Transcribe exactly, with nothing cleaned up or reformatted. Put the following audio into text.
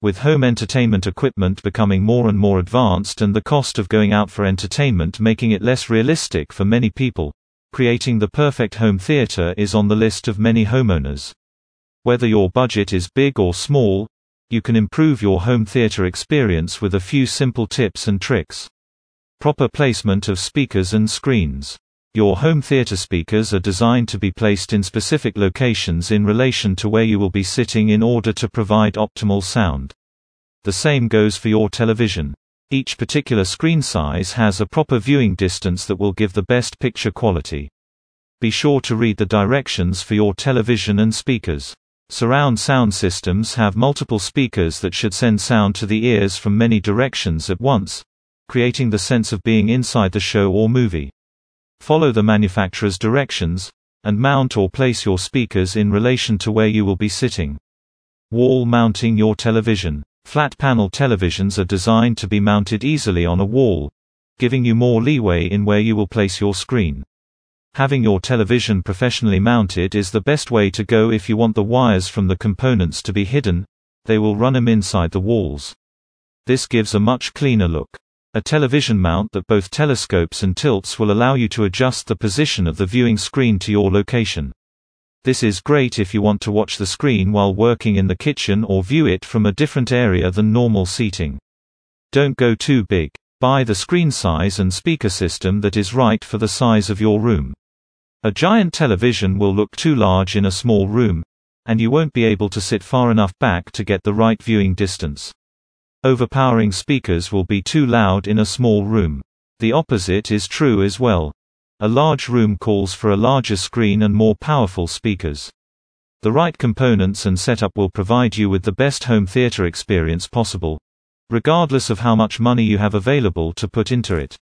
With home entertainment equipment becoming more and more advanced and the cost of going out for entertainment making it less realistic for many people, creating the perfect home theater is on the list of many homeowners. Whether your budget is big or small, you can improve your home theater experience with a few simple tips and tricks. Proper placement of speakers and screens. Your home theater speakers are designed to be placed in specific locations in relation to where you will be sitting in order to provide optimal sound. The same goes for your television. Each particular screen size has a proper viewing distance that will give the best picture quality. Be sure to read the directions for your television and speakers. Surround sound systems have multiple speakers that should send sound to the ears from many directions at once, creating the sense of being inside the show or movie. Follow the manufacturer's directions, and mount or place your speakers in relation to where you will be sitting. Wall mounting your television. Flat panel televisions are designed to be mounted easily on a wall, giving you more leeway in where you will place your screen. Having your television professionally mounted is the best way to go if you want the wires from the components to be hidden. They will run them inside the walls. This gives a much cleaner look. A television mount that both telescopes and tilts will allow you to adjust the position of the viewing screen to your location. This is great if you want to watch the screen while working in the kitchen or view it from a different area than normal seating. Don't go too big. Buy the screen size and speaker system that is right for the size of your room. A giant television will look too large in a small room, and you won't be able to sit far enough back to get the right viewing distance. Overpowering speakers will be too loud in a small room. The opposite is true as well. A large room calls for a larger screen and more powerful speakers. The right components and setup will provide you with the best home theater experience possible, regardless of how much money you have available to put into it.